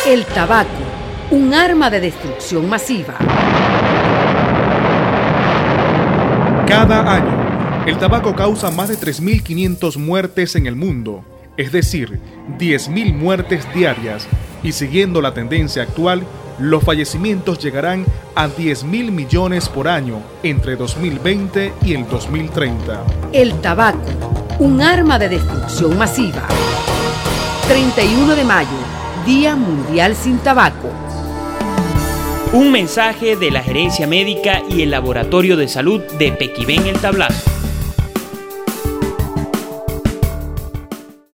El tabaco, un arma de destrucción masiva. Cada año, el tabaco causa más de 3.500 muertes en el mundo, es decir, 10.000 muertes diarias, y siguiendo la tendencia actual, los fallecimientos llegarán a 10.000 millones por año entre 2020 y el 2030. El tabaco, un arma de destrucción masiva. 31 de mayo, Día Mundial sin Tabaco. Un mensaje de la Gerencia Médica y el Laboratorio de Salud de Pequibén El Tablazo.